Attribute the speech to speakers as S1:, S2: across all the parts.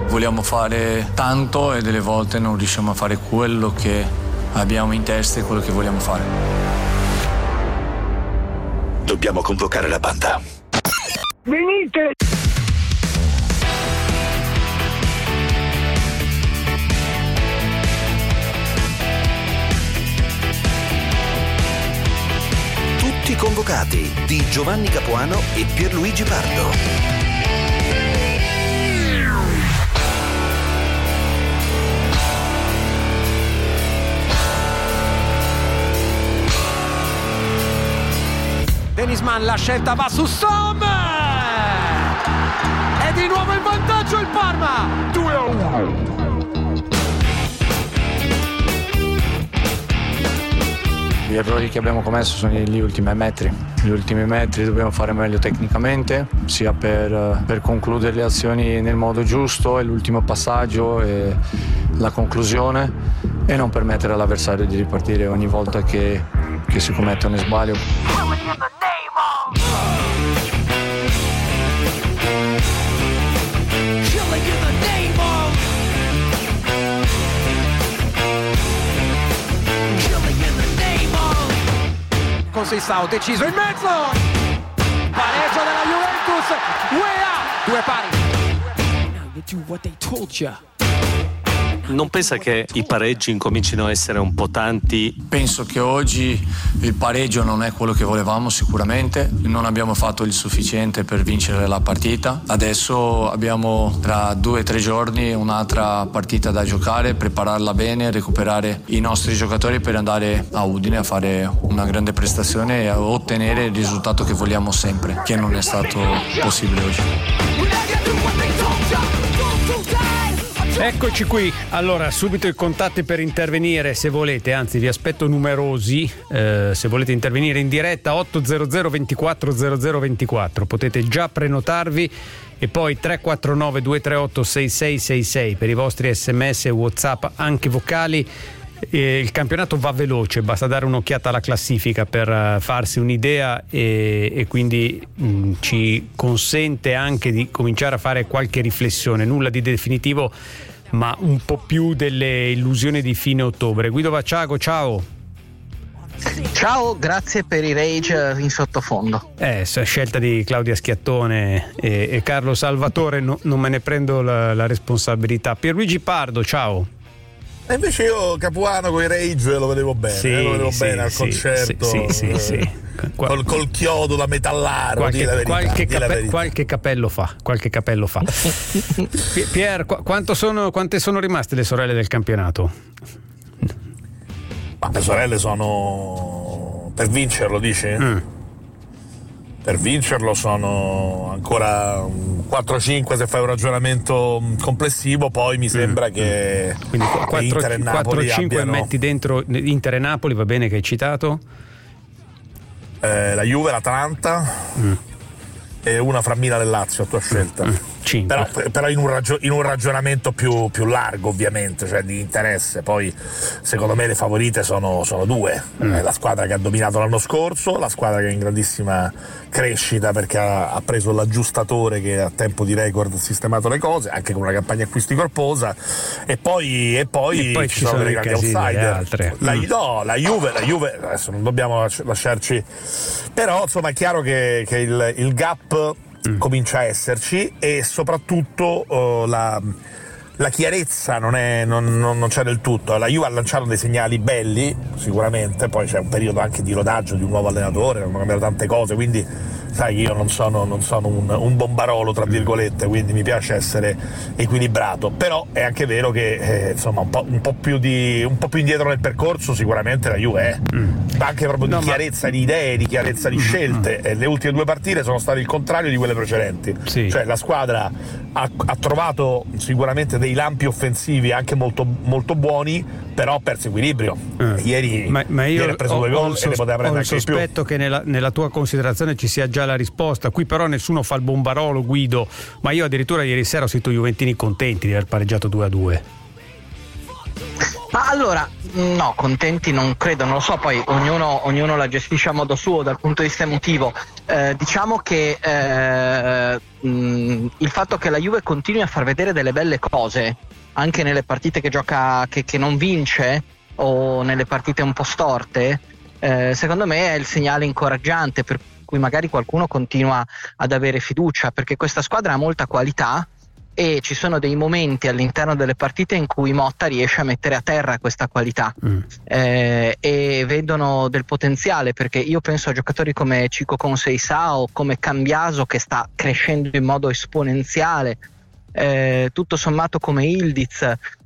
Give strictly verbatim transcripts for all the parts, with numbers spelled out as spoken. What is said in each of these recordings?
S1: vogliamo fare tanto e delle volte non riusciamo a fare quello che abbiamo in testa e quello che vogliamo fare.
S2: Dobbiamo convocare la banda.
S3: Venite!
S2: Tutti convocati di Giovanni Capuano e Pierluigi Pardo.
S4: Dennis Mann, la scelta va su Som! E di nuovo in vantaggio il Parma! due a uno.
S1: Gli errori che abbiamo commesso sono gli ultimi metri. Gli ultimi metri dobbiamo fare meglio tecnicamente, sia per, per concludere le azioni nel modo giusto, e l'ultimo passaggio e la conclusione, e non permettere all'avversario di ripartire ogni volta che, che si commette un sbaglio.
S4: Consistao deciso in mezzo, pareggio della Juventus, Weah, due pari.
S5: Non pensa che i pareggi incomincino a essere un po' tanti?
S1: Penso che oggi il pareggio non è quello che volevamo, sicuramente non abbiamo fatto il sufficiente per vincere la partita. Adesso abbiamo tra due o tre giorni un'altra partita da giocare, prepararla bene, recuperare i nostri giocatori per andare a Udine a fare una grande prestazione e a ottenere il risultato che vogliamo sempre, che non è stato possibile oggi.
S6: Eccoci qui, allora subito i contatti per intervenire se volete, anzi vi aspetto numerosi, eh, se volete intervenire in diretta otto zero zero ventiquattro zero zero ventiquattro, potete già prenotarvi, e poi tre quattro nove due tre otto sei sei sei sei per i vostri sms e WhatsApp anche vocali. E il campionato va veloce, basta dare un'occhiata alla classifica per uh, farsi un'idea e, e quindi mh, ci consente anche di cominciare a fare qualche riflessione, nulla di definitivo ma un po' più delle illusioni di fine ottobre. Guido Vacciago, ciao.
S7: Ciao, grazie per i rage in sottofondo.
S6: Eh, scelta di Claudia Schiattone e, e Carlo Salvatore, no, non me ne prendo la, la responsabilità. Pierluigi Pardo, ciao.
S8: E invece io Capuano con i rage lo vedevo bene, sì, eh, lo vedevo sì, bene al sì, concerto,
S6: sì, sì, sì, sì.
S8: Col, col chiodo da metallaro,
S6: qualche,
S8: la verità,
S6: qualche, cape,
S8: verità.
S6: qualche capello fa, qualche capello fa. Pier, qu- quanto sono, quante sono rimaste le sorelle del campionato?
S8: Ma le sorelle sono per vincerlo, dici? Mm. Per vincerlo sono ancora quattro cinque se fai un ragionamento complessivo, poi mi sembra mm. che,
S6: quindi
S8: che Inter e Napoli
S6: quattro cinque
S8: abbiano...
S6: metti dentro Inter e Napoli, va bene, che hai citato?
S8: Eh, la Juve, l'Atalanta mm. e una fra Milan e Lazio a tua scelta. Mm. Però, però in, un ragio- in un ragionamento più, più largo, ovviamente, cioè di interesse. Poi secondo me le favorite sono, sono due, mm. eh, la squadra che ha dominato l'anno scorso, la squadra che è in grandissima crescita perché ha, ha preso l'aggiustatore che a tempo di record ha sistemato le cose, anche con una campagna acquisti corposa, e poi, e poi,
S6: e poi
S8: ci,
S6: ci
S8: sono,
S6: sono
S8: dei grandi outsider. La,
S6: mm.
S8: no, la Juve, la Juve adesso non dobbiamo lasciarci, però insomma è chiaro che, che il, il gap Mm. comincia a esserci, e soprattutto uh, la, la chiarezza non, è, non, non, non c'è del tutto. La Juve ha lanciato dei segnali belli sicuramente, poi c'è un periodo anche di rodaggio di un nuovo allenatore, hanno cambiato tante cose, quindi sai, io non sono, non sono un, un bombarolo tra virgolette, quindi mi piace essere equilibrato, però è anche vero che eh, insomma un po', un po' più di un po' più indietro nel percorso sicuramente la Juve è, mm. anche proprio no, di chiarezza ma... di idee, di chiarezza di scelte. Mm. E le ultime due partite sono state il contrario di quelle precedenti, sì. Cioè la squadra ha, ha trovato sicuramente dei lampi offensivi anche molto, molto buoni, però ha perso equilibrio. Mm. Ieri,
S6: ma, ma io
S8: ieri ha preso
S6: ho,
S8: due gol
S6: sos-
S8: e ne poteva prendere anche
S6: più. Ho il sospetto che nella, nella tua considerazione ci sia già la risposta. Qui però nessuno fa il bombarolo, Guido, ma io addirittura ieri sera ho sentito juventini contenti di aver pareggiato due a due.
S7: Ma allora, no, contenti non credo, non lo so, poi ognuno, ognuno la gestisce a modo suo dal punto di vista emotivo. Eh, diciamo che eh, mh, il fatto che la Juve continui a far vedere delle belle cose anche nelle partite che gioca, che, che non vince, o nelle partite un po' storte, eh, secondo me è il segnale incoraggiante per cui magari qualcuno continua ad avere fiducia, perché questa squadra ha molta qualità e ci sono dei momenti all'interno delle partite in cui Motta riesce a mettere a terra questa qualità, mm. eh, e vedono del potenziale, perché io penso a giocatori come Chico Conceição, come Cambiaso, che sta crescendo in modo esponenziale, eh, tutto sommato come Ildiz,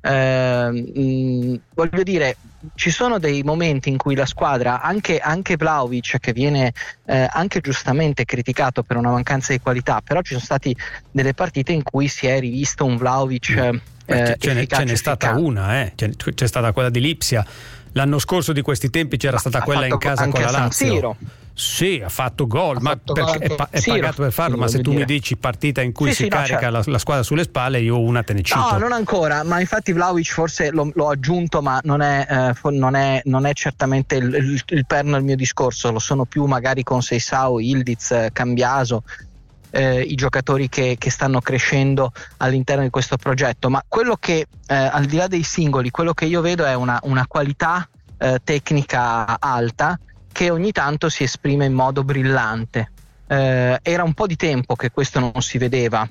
S7: eh, mh, voglio dire, ci sono dei momenti in cui la squadra, anche, anche Vlahovic, che viene eh, anche giustamente criticato per una mancanza di qualità, però ci sono stati delle partite in cui si è rivisto un Vlahovic eh,
S6: Beh, ce, n'è, ce n'è stata
S7: efficace.
S6: una, eh. c'è, c'è stata quella di Lipsia. L'anno scorso di questi tempi c'era stata
S7: ha
S6: quella in casa con la Lazio.
S7: Siro.
S6: Sì, ha fatto gol,
S7: ha
S6: ma
S7: fatto
S6: perché
S7: gol
S6: è, pa- è
S7: Siro,
S6: pagato per farlo,
S7: sì,
S6: ma se tu
S7: dire.
S6: mi dici partita in cui
S7: sì,
S6: si
S7: sì,
S6: carica
S7: no, certo.
S6: la, la squadra sulle spalle, io una te ne cito.
S7: No, non ancora, ma infatti Vlahovic forse lo, l'ho aggiunto, ma non è, eh, non è, non è certamente il, il, il perno del mio discorso, lo sono più magari Conceição, Ildiz, Cambiaso, eh, i giocatori che, che stanno crescendo all'interno di questo progetto. Ma quello che, eh, al di là dei singoli, quello che io vedo è una, una qualità eh, tecnica alta, che ogni tanto si esprime in modo brillante. Eh, era un po' di tempo che questo non si vedeva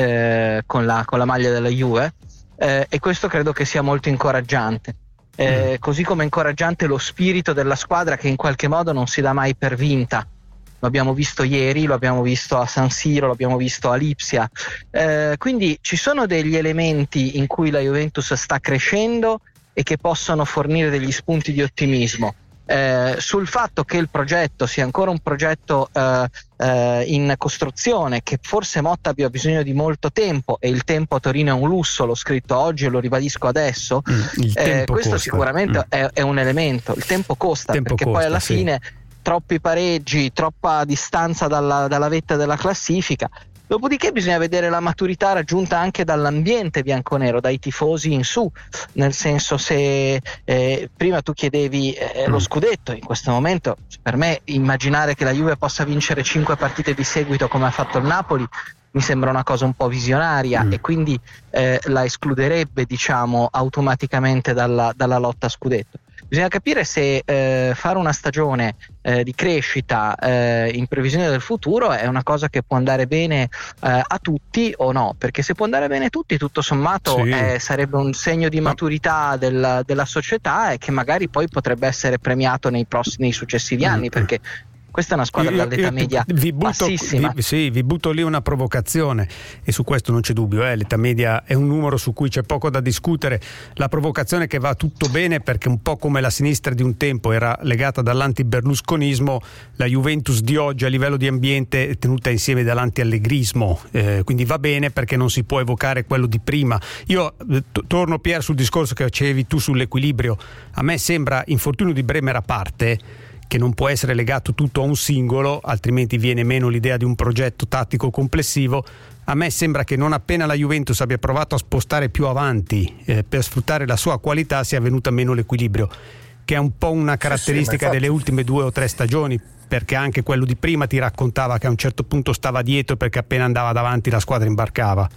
S7: eh, con, la, con la maglia della Juve, eh, e questo credo che sia molto incoraggiante. Eh, mm. Così come incoraggiante lo spirito della squadra, che in qualche modo non si dà mai per vinta. Lo abbiamo visto ieri, lo abbiamo visto a San Siro, lo abbiamo visto a Lipsia. Eh, quindi ci sono degli elementi in cui la Juventus sta crescendo e che possono fornire degli spunti di ottimismo. Eh, sul fatto che il progetto sia ancora un progetto eh, eh, in costruzione, che forse Motta abbia bisogno di molto tempo, e il tempo a Torino è un lusso, l'ho scritto oggi e lo ribadisco adesso, mm, eh, questo costa. Sicuramente mm. è, è un elemento. Il tempo costa, tempo perché costa, poi alla sì. fine troppi pareggi, troppa distanza dalla, dalla vetta della classifica. Dopodiché bisogna vedere la maturità raggiunta anche dall'ambiente bianconero, dai tifosi in su, nel senso, se eh, prima tu chiedevi eh, lo scudetto, in questo momento per me immaginare che la Juve possa vincere cinque partite di seguito come ha fatto il Napoli mi sembra una cosa un po' visionaria, mm. e quindi eh, la escluderebbe, diciamo, automaticamente dalla, dalla lotta a scudetto. Bisogna capire se eh, fare una stagione eh, di crescita eh, in previsione del futuro è una cosa che può andare bene eh, a tutti o no, perché se può andare bene a tutti, tutto sommato sì. eh, sarebbe un segno di maturità del, della società, e che magari poi potrebbe essere premiato nei, prossimi, nei successivi anni, mm. perché questa è una squadra io, dall'età io, media vi butto, bassissima.
S6: Vi, sì, vi butto lì una provocazione, e su questo non c'è dubbio, eh, l'età media è un numero su cui c'è poco da discutere. La provocazione che va tutto bene, perché un po' come la sinistra di un tempo era legata dall'anti-berlusconismo, la Juventus di oggi a livello di ambiente è tenuta insieme dall'anti-allegrismo, eh, quindi va bene perché non si può evocare quello di prima. Io eh, t- torno Pier sul discorso che facevi tu sull'equilibrio. A me sembra, infortunio di Bremer a parte, che non può essere legato tutto a un singolo, altrimenti viene meno l'idea di un progetto tattico complessivo. A me sembra che non appena la Juventus abbia provato a spostare più avanti eh, per sfruttare la sua qualità, sia venuta meno l'equilibrio, che è un po' una caratteristica sì, sì, delle ultime due o tre stagioni, perché anche quello di prima ti raccontava che a un certo punto stava dietro perché appena andava davanti la squadra imbarcava.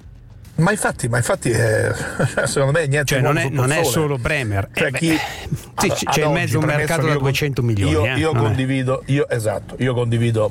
S8: Ma infatti, ma infatti eh, secondo me niente.
S6: Cioè non è, non è solo Bremer,
S8: cioè,
S6: eh
S8: chi,
S6: sì,
S8: ad,
S6: c'è
S8: ad
S6: in mezzo un mercato da duecento milioni.
S8: Io,
S6: eh,
S8: io condivido, io, esatto, io condivido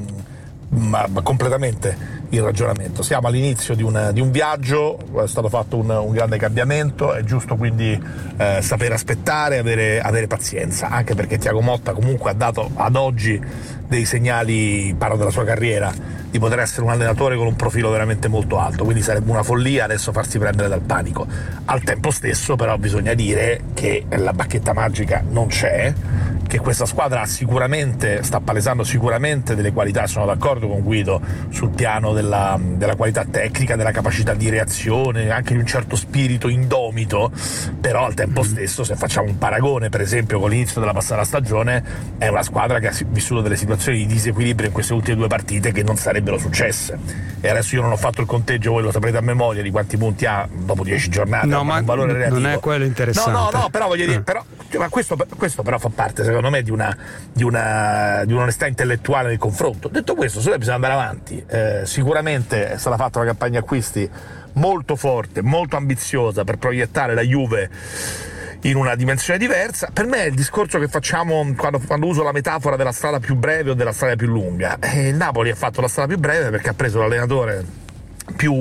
S8: mh, ma, ma completamente il ragionamento. Siamo all'inizio di un, di un viaggio, è stato fatto un, un grande cambiamento, è giusto quindi eh, sapere aspettare, avere, avere pazienza, anche perché Thiago Motta comunque ha dato ad oggi dei segnali, parlo della sua carriera, di poter essere un allenatore con un profilo veramente molto alto, quindi sarebbe una follia adesso farsi prendere dal panico. Al tempo stesso però bisogna dire che la bacchetta magica non c'è, che questa squadra sicuramente sta palesando sicuramente delle qualità, sono d'accordo con Guido sul piano della, della qualità tecnica, della capacità di reazione, anche di un certo spirito indomito, però al tempo stesso, se facciamo un paragone per esempio con l'inizio della passata stagione, è una squadra che ha vissuto delle situazioni di disequilibrio in queste ultime due partite che non sarebbero successe. E adesso io non ho fatto il conteggio, voi lo saprete a memoria di quanti punti ha dopo dieci giornate,
S6: no, ma
S8: un valore relativo.
S6: Non è quello interessante.
S8: No, no, no, però voglio dire, però, ma questo, questo però fa parte secondo secondo me di una di una di un'onestà intellettuale nel confronto. Detto questo, se noi bisogna andare avanti, eh, sicuramente è stata fatta una campagna acquisti molto forte, molto ambiziosa per proiettare la Juve in una dimensione diversa. Per me è il discorso che facciamo quando, quando uso la metafora della strada più breve o della strada più lunga. E il Napoli ha fatto la strada più breve perché ha preso l'allenatore più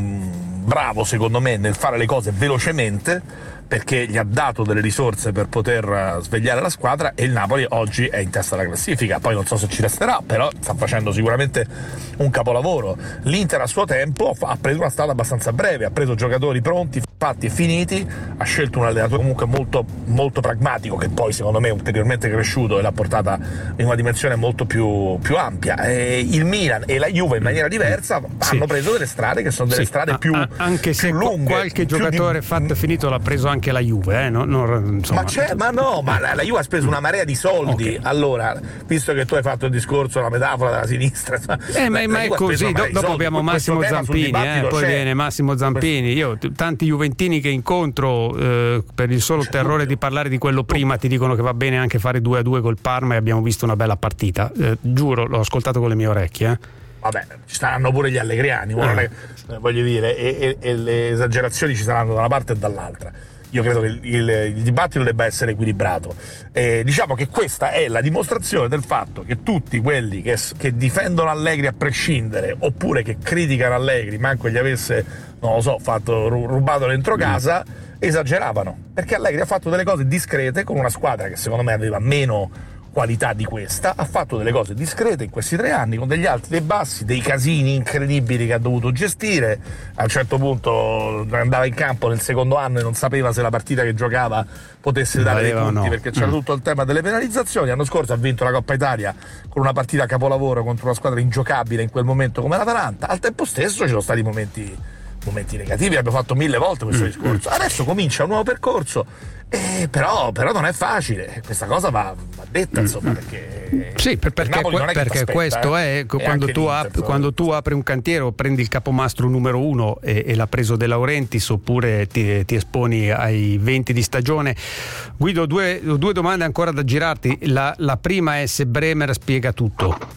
S8: bravo, secondo me, nel fare le cose velocemente, perché gli ha dato delle risorse per poter svegliare la squadra, e il Napoli oggi è in testa alla classifica. Poi non so se ci resterà, però sta facendo sicuramente un capolavoro. L'Inter a suo tempo ha preso una strada abbastanza breve, ha preso giocatori pronti, fatti e finiti, ha scelto un allenatore comunque molto, molto pragmatico, che poi secondo me è ulteriormente cresciuto e l'ha portata in una dimensione molto più, più ampia. E il Milan e la Juve in maniera diversa
S6: sì.
S8: hanno preso delle strade che sono delle
S6: sì.
S8: strade più,
S6: a, anche
S8: più
S6: se
S8: lunghe,
S6: qualche giocatore di... fatto e finito l'ha preso anche la Juve, eh? non, non, insomma...
S8: ma, c'è, ma no, ma la, la Juve ha speso una marea di soldi. Okay. Allora, visto che tu hai fatto il discorso, la metafora della sinistra,
S6: eh, ma, ma è così. Do, dopo abbiamo Massimo Zampini, eh, poi viene Massimo Zampini. Io tanti juventini che incontro eh, per il solo terrore di parlare di quello prima ti dicono che va bene anche fare due a due col Parma, e abbiamo visto una bella partita. Eh, giuro, l'ho ascoltato con le mie orecchie. Eh.
S8: Vabbè, ci saranno pure gli allegriani, ah. eh, voglio dire, e, e, e le esagerazioni ci saranno da una parte e dall'altra. Io credo che il, il, il dibattito debba essere equilibrato. Eh, diciamo che questa è la dimostrazione del fatto che tutti quelli che, che difendono Allegri a prescindere, oppure che criticano Allegri, manco gli avesse, non lo so, fatto rubato dentro casa, esageravano. Perché Allegri ha fatto delle cose discrete con una squadra che secondo me aveva meno qualità di questa, ha fatto delle cose discrete in questi tre anni, con degli alti, dei bassi, dei casini incredibili che ha dovuto gestire. A un certo punto andava in campo nel secondo anno e non sapeva se la partita che giocava potesse dare dei punti, no, perché c'era mm. tutto il tema delle penalizzazioni. L'anno scorso ha vinto la Coppa Italia con una partita a capolavoro contro una squadra ingiocabile in quel momento come l'Atalanta. Al tempo stesso ci sono stati momenti momenti negativi, abbiamo fatto mille volte questo mm. discorso. Adesso comincia un nuovo percorso, eh, però, però non è facile, questa cosa va, va detta, insomma, perché
S6: sì, per, perché, que, perché aspetta, questo eh, è quando tu, ap- quando tu apri un cantiere o prendi il capomastro numero uno e, e l'ha preso De Laurentiis, oppure ti, ti esponi ai venti di stagione. Guido, due, due domande ancora da girarti. La, la prima è se Bremer spiega tutto.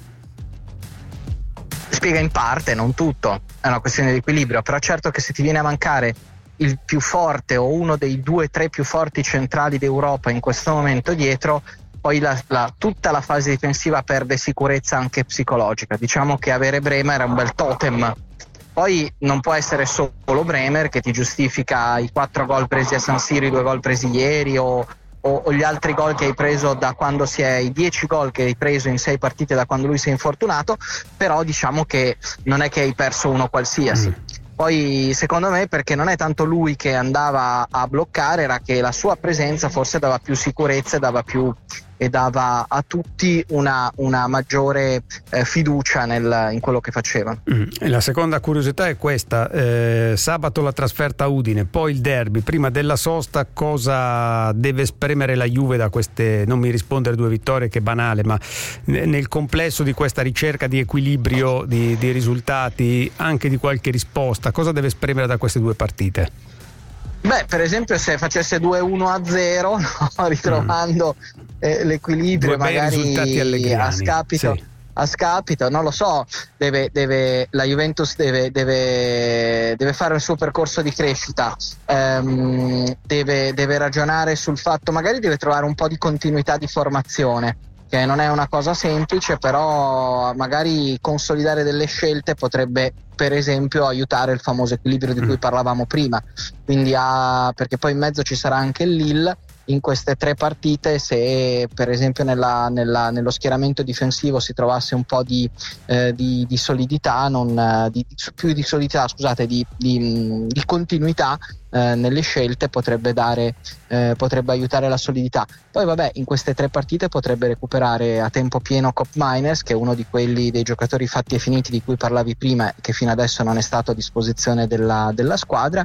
S7: Spiega in parte, non tutto, è una questione di equilibrio, però certo che se ti viene a mancare il più forte o uno dei due tre più forti centrali d'Europa in questo momento dietro, poi la, la, tutta la fase difensiva perde sicurezza anche psicologica. Diciamo che avere Bremer è un bel totem. Poi non può essere solo Bremer che ti giustifica i quattro gol presi a San Siro, i due gol presi ieri, o O, o gli altri gol che hai preso da quando si è, i dieci gol che hai preso in sei partite da quando lui si è infortunato. Però diciamo che non è che hai perso uno qualsiasi. Mm. Poi secondo me, perché non è tanto lui che andava a bloccare, era che la sua presenza forse dava più sicurezza e dava più e dava a tutti una, una maggiore eh, fiducia nel, in quello che facevano.
S6: Mm. E la seconda curiosità è questa: eh, sabato la trasferta a Udine, poi il derby, prima della sosta. Cosa deve spremere la Juve da queste, non mi rispondere due vittorie che è banale, ma nel complesso di questa ricerca di equilibrio, di, di risultati, anche di qualche risposta, cosa deve spremere da queste due partite?
S7: Beh, per esempio se facesse due uno a zero, no? ritrovando mm. eh, l'equilibrio,
S6: due
S7: magari a scapito,
S6: sì.
S7: a scapito, non lo so, deve, deve, la Juventus deve, deve, deve fare il suo percorso di crescita, ehm, deve, deve ragionare sul fatto, magari deve trovare un po' di continuità di formazione, che non è una cosa semplice, però magari consolidare delle scelte potrebbe per esempio aiutare il famoso equilibrio di cui parlavamo prima. Quindi ha, perché poi in mezzo ci sarà anche il Lille in queste tre partite. Se per esempio nella, nella, nello schieramento difensivo si trovasse un po' di, eh, di, di solidità, non, di, più di solidità, scusate, di, di, di continuità eh, nelle scelte, potrebbe dare eh, potrebbe aiutare la solidità. Poi vabbè, in queste tre partite potrebbe recuperare a tempo pieno Koopmeiners, che è uno di quelli dei giocatori fatti e finiti di cui parlavi prima, che fino adesso non è stato a disposizione della, della squadra,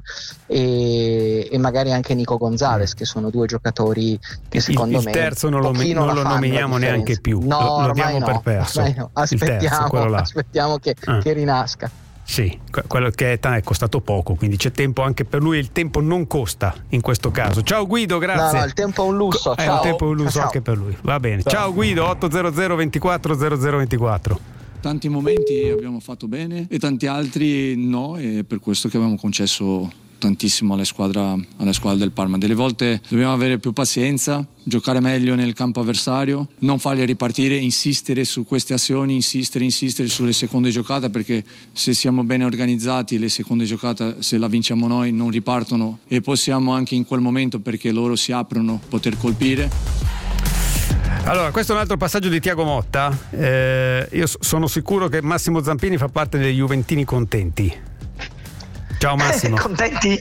S7: e, e magari anche Nico Gonzalez, che sono due giocatori che secondo
S6: il,
S7: me
S6: il terzo non lo, non lo nominiamo neanche più,
S7: no,
S6: lo, lo
S7: ormai
S6: diamo
S7: no,
S6: per perso.
S7: no. Aspettiamo,
S6: terzo,
S7: aspettiamo che,
S6: ah.
S7: che rinasca.
S6: Sì, quello che è, è costato poco, quindi c'è tempo anche per lui, il tempo non costa in questo caso. Ciao Guido, grazie.
S7: No, no, il tempo è un lusso.
S6: È
S7: ciao.
S6: un tempo è un lusso
S7: ciao.
S6: anche per lui. Va bene. Ciao, ciao Guido, otto zero zero ventiquattro zero zero ventiquattro.
S1: Tanti momenti abbiamo fatto bene e tanti altri no, e per questo che abbiamo concesso tantissimo alle squadre, alle squadre del Parma. Delle volte dobbiamo avere più pazienza, giocare meglio nel campo avversario, non farli ripartire, insistere su queste azioni, insistere, insistere sulle seconde giocate, perché se siamo bene organizzati le seconde giocate, se la vinciamo noi, non ripartono e possiamo anche in quel momento, perché loro si aprono, poter colpire.
S6: Allora, questo è un altro passaggio di Thiago Motta. Eh, io sono sicuro che Massimo Zampini fa parte dei juventini contenti. Ciao Massimo.
S9: Contenti?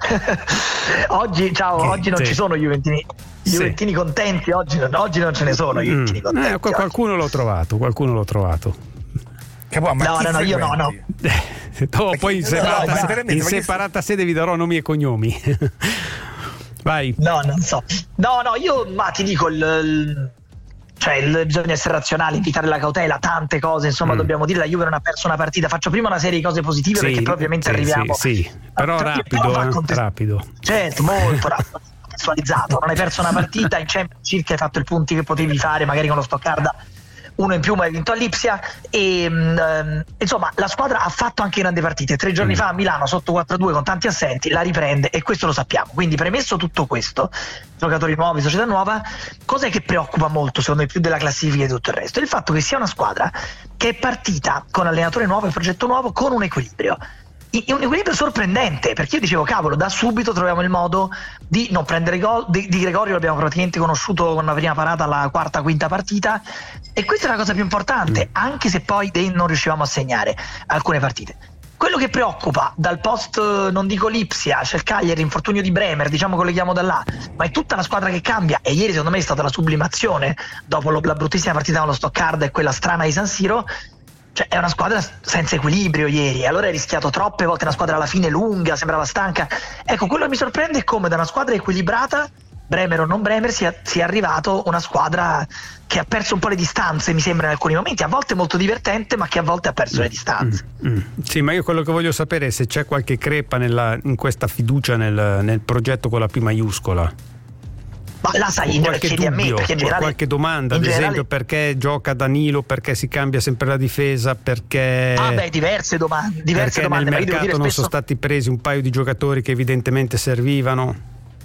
S9: Oggi, ciao, che, oggi non sì. ci sono Juventini. Juventini sì. contenti, oggi, oggi non ce ne sono Juventini mm. contenti.
S6: Eh, qualcuno l'ho trovato, qualcuno l'ho trovato.
S9: No, no, no, io no, no.
S6: no poi in separata, no, no, in separata sede vi darò nomi e cognomi. Vai.
S9: No, non so. No, no, io ma ti dico il, il... cioè il, bisogna essere razionali, invitare la cautela, tante cose, insomma, mm. dobbiamo dire la Juve non ha perso una partita. Faccio prima una serie di cose positive sì, perché poi ovviamente
S6: sì,
S9: arriviamo
S6: sì, sì. però
S9: a,
S6: rapido però eh, contest- rapido
S9: certo, molto rapido, contestualizzato. Non hai perso una partita in Champions, circa hai fatto i punti che potevi fare magari con lo Stoccarda, uno in più, ma hai vinto a Lipsia e um, insomma la squadra ha fatto anche grandi partite. Tre giorni mm. fa a Milano sotto quattro a due con tanti assenti la riprende e questo lo sappiamo. Quindi premesso tutto questo, giocatori nuovi, società nuova, cos'è che preoccupa molto secondo me più della classifica e tutto il resto? Il fatto che sia una squadra che è partita con allenatore nuovo e progetto nuovo, con un equilibrio un equilibrio sorprendente, perché io dicevo cavolo, da subito troviamo il modo di non prendere gol. Di, di Gregorio l'abbiamo praticamente conosciuto con una prima parata alla quarta quinta partita e questa è la cosa più importante, anche se poi non riuscivamo a segnare alcune partite. Quello che preoccupa dal post, non dico Lipsia, c'è il Cagliari, l'infortunio di Bremer, diciamo colleghiamo da là, ma è tutta la squadra che cambia e ieri secondo me è stata la sublimazione dopo lo, la bruttissima partita con lo Stoccarda e quella strana di San Siro. Cioè è una squadra senza equilibrio ieri, allora hai rischiato troppe volte, una squadra alla fine lunga, sembrava stanca. Ecco, quello che mi sorprende è come da una squadra equilibrata, Bremer o non Bremer, sia, sia arrivato una squadra che ha perso un po' le distanze, mi sembra in alcuni momenti, a volte molto divertente, ma che a volte ha perso le distanze.
S6: Mm, mm. Sì, ma io quello che voglio sapere è se c'è qualche crepa nella, in questa fiducia nel, nel progetto con la P maiuscola.
S9: Ma la sai,
S6: qualche
S9: chiedi
S6: dubbio,
S9: a me, perché in generale,
S6: qualche domanda, ad
S9: generale,
S6: esempio perché gioca Danilo, perché si cambia sempre la difesa, perché
S9: ah beh diverse domande, diverse
S6: perché
S9: domande,
S6: nel mercato non
S9: spesso...
S6: sono stati presi un paio di giocatori che evidentemente servivano.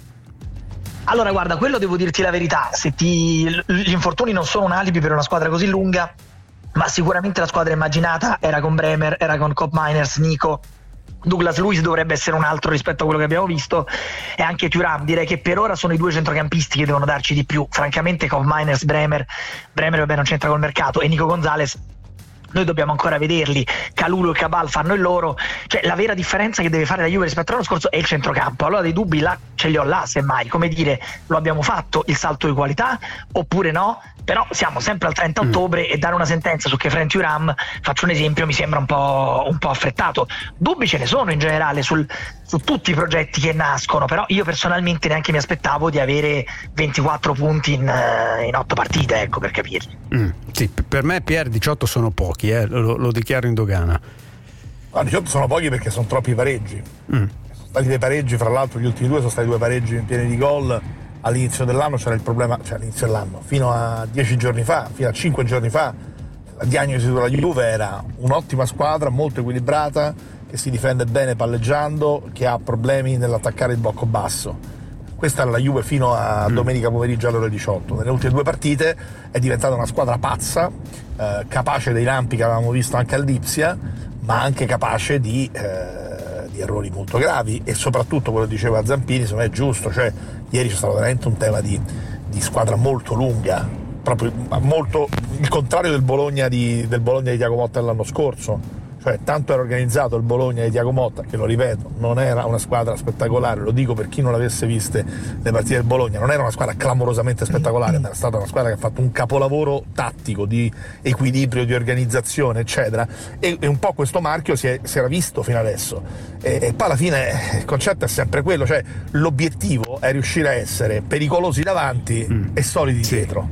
S9: Allora guarda, quello devo dirti la verità, se ti... gli infortuni non sono un alibi per una squadra così lunga, ma sicuramente la squadra immaginata era con Bremer, era con Kopp Miners, Nico, Douglas Luiz dovrebbe essere un altro rispetto a quello che abbiamo visto, e anche Thuram. Direi che per ora sono i due centrocampisti che devono darci di più, francamente. Kopp Miners, Bremer Bremer vabbè non c'entra col mercato, e Nico Gonzalez noi dobbiamo ancora vederli. Calulu e Cabal fanno il loro, cioè la vera differenza che deve fare la Juve rispetto all'anno scorso è il centrocampo. Allora dei dubbi là ce li ho là, semmai, come dire, lo abbiamo fatto il salto di qualità oppure no? Però siamo sempre al trenta ottobre e dare una sentenza su Khéphren Thuram, faccio un esempio, mi sembra un po', un po' affrettato. Dubbi ce ne sono in generale sul, su tutti i progetti che nascono, però io personalmente neanche mi aspettavo di avere ventiquattro punti in, in otto partite, ecco, per capirli.
S6: Mm, sì, per me Pier diciotto sono pochi, eh, lo, lo dichiaro in dogana.
S8: No, diciotto sono pochi perché sono troppi pareggi. Mm. Sono stati dei pareggi, fra l'altro gli ultimi due sono stati due pareggi in pieni di gol. All'inizio dell'anno c'era il problema, cioè all'inizio dell'anno, fino a dieci giorni fa, fino a cinque giorni fa, la diagnosi sulla Juve era un'ottima squadra, molto equilibrata, che si difende bene palleggiando, che ha problemi nell'attaccare il blocco basso. Questa era la Juve fino a domenica pomeriggio alle ore diciotto. Nelle ultime due partite è diventata una squadra pazza, eh, capace dei lampi che avevamo visto anche a Lipsia, ma anche capace di... Eh, errori molto gravi, e soprattutto quello che diceva Zampini secondo me è giusto, cioè ieri c'è stato veramente un tema di, di squadra molto lunga, proprio molto il contrario del Bologna di, del Bologna di Thiago Motta dell'anno scorso. Cioè tanto era organizzato il Bologna di Thiago Motta, che lo ripeto non era una squadra spettacolare, lo dico per chi non l'avesse viste le partite del Bologna, non era una squadra clamorosamente spettacolare, ma era stata una squadra che ha fatto un capolavoro tattico di equilibrio, di organizzazione eccetera, e, e un po' questo marchio si, è, si era visto fino adesso, e, e poi alla fine il concetto è sempre quello, cioè l'obiettivo è riuscire a essere pericolosi davanti mm. e solidi
S6: sì.
S8: dietro.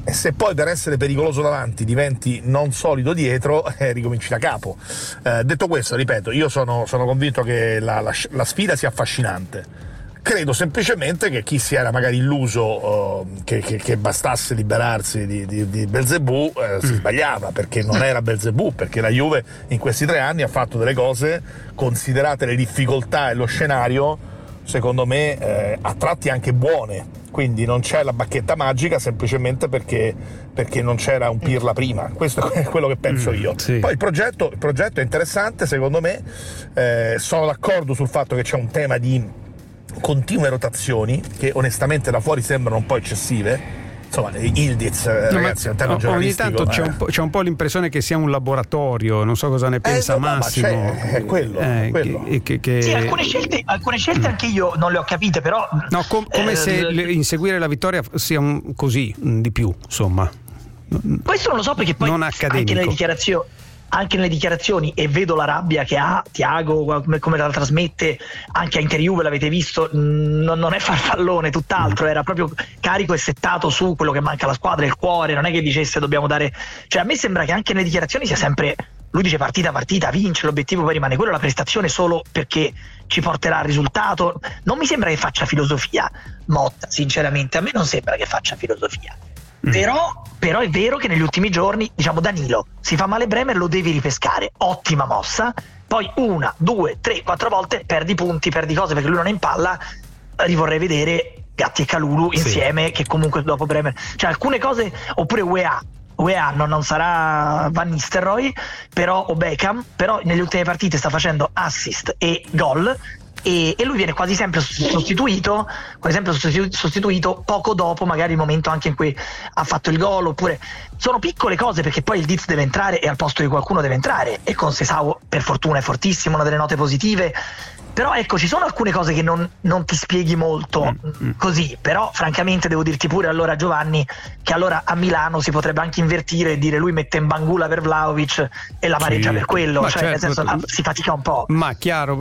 S8: e se poi per essere pericoloso davanti diventi non solido dietro, eh, ricominci da capo. Eh, detto questo, ripeto, io sono, sono convinto che la, la, la sfida sia affascinante. Credo semplicemente che chi si era magari illuso uh, che, che, che bastasse liberarsi di, di, di Belzebù eh, si sbagliava, perché non era Belzebù, perché la Juve in questi tre anni ha fatto delle cose, considerate le difficoltà e lo scenario, secondo me eh, a tratti anche buone. Quindi non c'è la bacchetta magica semplicemente perché, perché non c'era un Pirla prima. Questo è quello che penso io.
S6: Mm, sì.
S8: Poi il progetto, il progetto è interessante, secondo me. Eh, sono d'accordo sul fatto che c'è un tema di continue rotazioni che onestamente da fuori sembrano un po' eccessive. Insomma, Ildiz, eh,
S6: no,
S8: ragazzi, in termini giornalistico,
S6: ogni tanto c'è,
S8: eh.
S6: un po', c'è un po' l'impressione che sia un laboratorio, non so cosa ne pensa
S8: eh, no,
S6: Massimo.
S8: Ma c'è, è quello,
S6: eh,
S8: è quello.
S6: Che, che, che...
S9: Sì, alcune scelte, alcune scelte anche io non le ho capite, però
S6: no, com- come
S9: eh,
S6: se le, inseguire la vittoria sia un, così di più, insomma.
S9: Questo non lo so, perché poi
S6: non
S9: anche
S6: accademico.
S9: nelle dichiarazioni anche nelle dichiarazioni, e vedo la rabbia che ha Thiago, come, come la trasmette anche a Inter Juve, l'avete visto, non, non è farfallone, tutt'altro, era proprio carico e settato su quello che manca alla squadra, il cuore, non è che dicesse dobbiamo dare, cioè a me sembra che anche nelle dichiarazioni sia sempre, lui dice partita partita, vince, l'obiettivo poi rimane quello, la prestazione solo perché ci porterà al risultato. Non mi sembra che faccia filosofia Motta, sinceramente a me non sembra che faccia filosofia. Però, però è vero che negli ultimi giorni, diciamo, Danilo si fa male Bremer, lo devi ripescare, ottima mossa, poi una, due, tre, quattro volte perdi punti, perdi cose perché lui non è in palla. Rivorrei vedere Gatti e Kalulu insieme, sì, che comunque dopo Bremer, cioè alcune cose, oppure U E A U E A non, non sarà Van Nistelrooy però, o Beckham, però nelle ultime partite sta facendo assist e gol. E, e lui viene quasi sempre sostituito, quasi sempre sostituito poco dopo magari il momento anche in cui ha fatto il gol, oppure sono piccole cose, perché poi il Diz deve entrare e al posto di qualcuno deve entrare, e con Sesao per fortuna è fortissimo, una delle note positive. Però ecco, ci sono alcune cose che non, non ti spieghi molto mm. così, però francamente devo dirti pure allora, Giovanni, che allora a Milano si potrebbe anche invertire e dire lui mette in Bangula per Vlahovic e la pareggia sì, per quello, cioè certo, nel senso ma, si fatica un po'.
S6: Ma chiaro,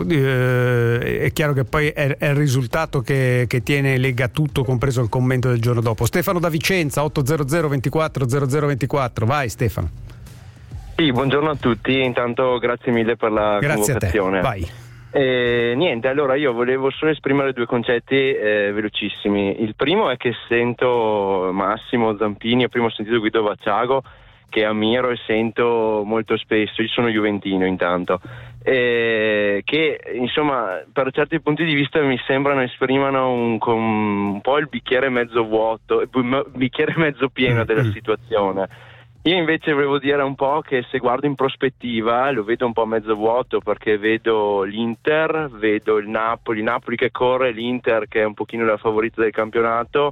S6: eh, è chiaro che poi è, è il risultato che, che tiene, lega tutto, compreso il commento del giorno dopo. Stefano da Vicenza, otto zero zero ventiquattro zero zero ventiquattro, vai Stefano.
S10: Sì, buongiorno a tutti, intanto grazie mille per la
S6: grazie
S10: convocazione.
S6: A te. Vai.
S10: Eh, niente, allora io volevo solo esprimere due concetti eh, velocissimi. Il primo è che sento Massimo Zampini, ho prima sentito Guido Vacciago, che ammiro e sento molto spesso. Io sono juventino intanto, eh, che insomma per certi punti di vista mi sembrano esprimano un, un po' il bicchiere mezzo vuoto, il bicchiere mezzo pieno della situazione. Io invece volevo dire un po' che se guardo in prospettiva lo vedo un po' mezzo vuoto, perché vedo l'Inter, vedo il Napoli, Napoli che corre, l'Inter che è un pochino la favorita del campionato,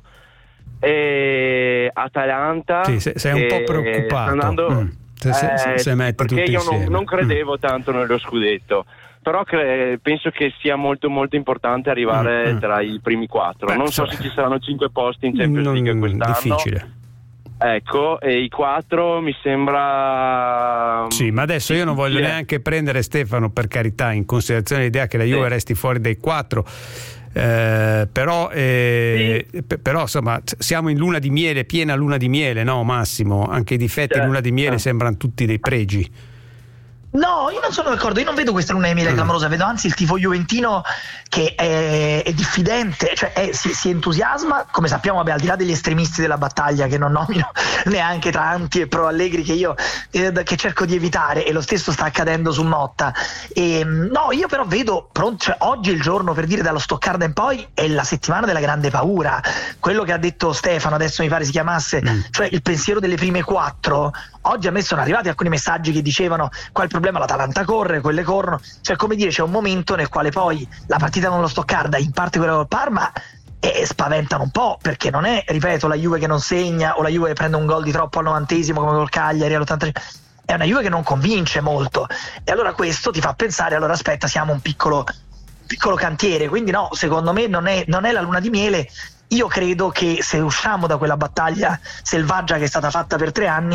S10: e Atalanta.
S6: Sì, sei, sei un po' preoccupato.
S10: Andando,
S6: mm. se, se, se, se
S10: eh,
S6: metti
S10: perché
S6: tutti
S10: io non, non credevo
S6: mm.
S10: tanto nello scudetto. Però cre- penso che sia molto molto importante arrivare mm. tra i primi quattro. Beh, non so se ci saranno cinque posti in Champions League quest'anno.
S6: Difficile.
S10: Ecco, e i quattro mi sembra.
S6: Sì, ma adesso io non voglio neanche prendere, Stefano, per carità, in considerazione l'idea che la Juve sì. resti fuori dai quattro. Eh, però, eh, sì. p- però insomma siamo in luna di miele, piena luna di miele, no Massimo? Anche i difetti in luna di miele sembrano tutti dei pregi.
S9: No, io non sono d'accordo, io non vedo questa luna di miele clamorosa, vedo anzi il tifo juventino che è, è diffidente, cioè è, si, si entusiasma, come sappiamo, vabbè, al di là degli estremisti della battaglia che non nomino neanche tra Anti e Pro Allegri, che io eh, che cerco di evitare, e lo stesso sta accadendo su Motta. E, no, io però vedo pronto, cioè, oggi il giorno, per dire, dallo Stoccarda in poi è la settimana della grande paura, quello che ha detto Stefano, adesso mi pare si chiamasse, mm. cioè il pensiero delle prime quattro. Oggi a me sono arrivati alcuni messaggi che dicevano qua il problema, l'Atalanta corre, quelle corrono, cioè come dire, c'è un momento nel quale poi la partita con lo Stoccarda, in parte quella col Parma, e spaventano un po', perché non è, ripeto, la Juve che non segna o la Juve che prende un gol di troppo al novantesimo come col Cagliari all'ottantatre, è una Juve che non convince molto, e allora questo ti fa pensare, allora aspetta, siamo un piccolo piccolo cantiere, quindi no, secondo me non è, non è la luna di miele. Io credo che se usciamo da quella battaglia selvaggia che è stata fatta per tre anni,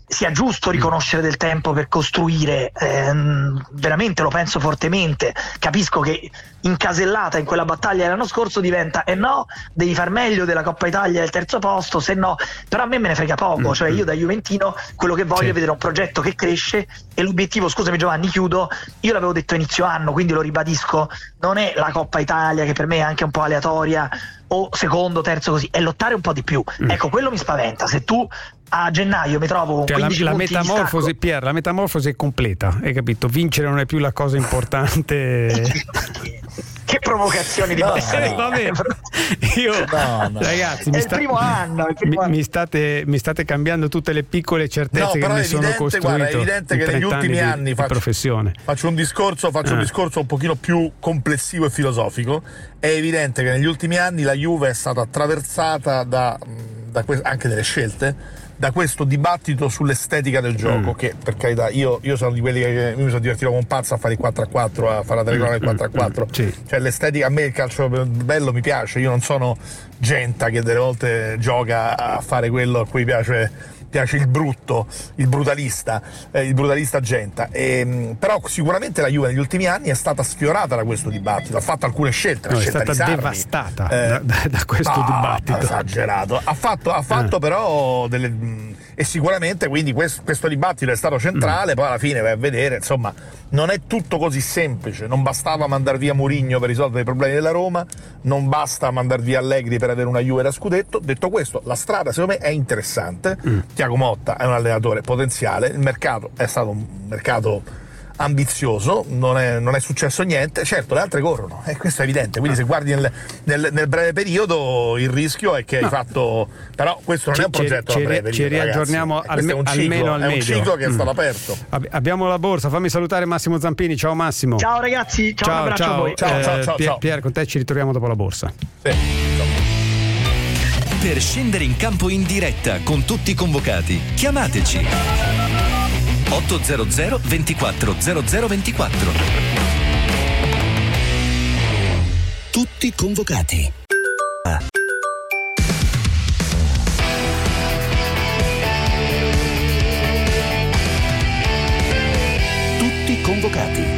S9: sia giusto riconoscere del tempo per costruire, ehm, veramente lo penso fortemente. Capisco che incasellata in quella battaglia dell'anno scorso diventa e eh no, devi far meglio della Coppa Italia del terzo posto, se no, però a me me ne frega poco, cioè io da juventino quello che voglio sì. è vedere un progetto che cresce, e l'obiettivo, scusami Giovanni, chiudo, io l'avevo detto a inizio anno, quindi lo ribadisco, non è la Coppa Italia che per me è anche un po' aleatoria o secondo, terzo così, è lottare un po' di più, mm. ecco, quello mi spaventa. Se tu a gennaio mi trovo con
S6: cioè
S9: quindici
S6: la, la
S9: punti
S6: metamorfosi, Pier, la metamorfosi è completa, hai capito? Vincere non è più la cosa importante.
S9: Che provocazioni di no,
S6: eh, vabbè. Io no, no. ragazzi, mi,
S9: è
S6: sta,
S9: il primo anno, il primo
S6: mi,
S9: anno.
S6: Mi, state, mi state cambiando tutte le piccole certezze no, che mi sono costruito.
S8: Guarda, è evidente che negli ultimi anni, anni
S6: di,
S8: faccio,
S6: di professione.
S8: faccio un discorso, faccio eh. un discorso un pochino più complessivo e filosofico. È evidente che negli ultimi anni la Juve è stata attraversata da, da que- anche delle scelte, da questo dibattito sull'estetica del gioco, mm. che per carità io, io sono di quelli che mi sono divertito come un pazzo a fare il quattro a quattro, a fare la telecronaca del quattro a quattro, mm. sì. cioè l'estetica, a me il calcio bello mi piace, io non sono Genta che delle volte gioca a fare quello a cui piace piace il brutto, il brutalista, eh, il brutalista Genta. E, però sicuramente la Juve negli ultimi anni è stata sfiorata da questo dibattito, ha fatto alcune scelte,
S6: no,
S8: la
S6: è
S8: scelta
S6: stata
S8: di
S6: devastata
S8: eh,
S6: da, da, da questo
S8: no,
S6: dibattito.
S8: Esagerato. Ha fatto, ha fatto eh. però delle mh, e sicuramente quindi questo, questo dibattito è stato centrale, mm. poi alla fine vai a vedere, insomma, non è tutto così semplice, non bastava mandar via Mourinho per risolvere i problemi della Roma, non basta mandar via Allegri per avere una Juve da scudetto. Detto questo, la strada secondo me è interessante, mm. Thiago Motta è un allenatore potenziale, il mercato è stato un mercato ambizioso, non è, non è successo niente, certo le altre corrono e questo è evidente, quindi se guardi nel, nel, nel breve periodo il rischio è che no. hai fatto, però questo non ci, è un progetto
S6: ci,
S8: a breve
S6: ci
S8: periodo,
S6: riaggiorniamo
S8: ragazzi.
S6: Alme,
S8: è un ciclo,
S6: almeno al
S8: è
S6: medio.
S8: un ciclo che è
S6: mm.
S8: stato aperto.
S6: Abbiamo la borsa, fammi salutare Massimo Zampini. Ciao Massimo.
S9: Ciao ragazzi, ciao,
S6: ciao,
S9: un abbraccio
S6: ciao.
S9: a voi.
S8: Ciao,
S6: eh,
S8: ciao, ciao,
S6: Pier,
S8: ciao.
S6: Pier, con te ci ritroviamo dopo la borsa.
S8: Sì.
S2: Per scendere in campo in diretta con tutti i convocati, chiamateci ottocento ventiquattro zero zero ventiquattro. Tutti convocati. Tutti convocati.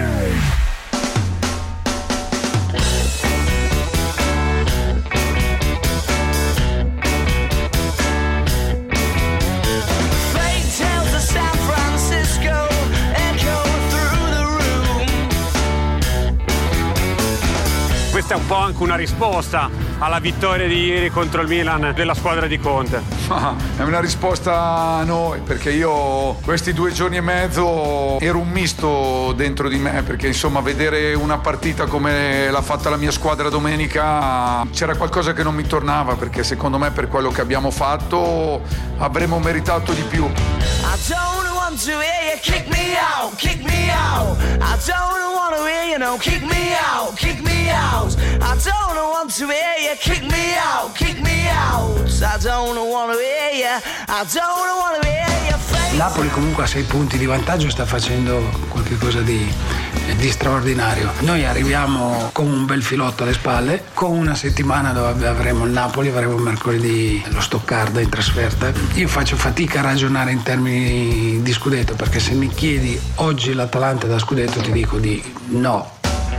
S11: Questa è un po' anche una risposta alla vittoria di ieri contro il Milan della squadra di Conte.
S12: Ah, è una risposta a noi, perché io questi due giorni e mezzo ero un misto dentro di me, perché insomma vedere una partita come l'ha fatta la mia squadra domenica c'era qualcosa che non mi tornava, perché secondo me per quello che abbiamo fatto avremmo meritato di più.
S13: I don't want to hear you kick me out, kick me out. I don't want to hear you know kick me out, kick me out. I don't want to hear you kick me out, kick me out. I don't want to hear you, I don't want to hear you.
S14: Napoli comunque a sei punti di vantaggio sta facendo qualcosa di, di straordinario. Noi arriviamo con un bel filotto alle spalle, con una settimana dove avremo il Napoli, avremo mercoledì lo Stoccarda in trasferta. Io faccio fatica a ragionare in termini di scudetto, perché se mi chiedi oggi l'Atalanta da scudetto ti dico di no.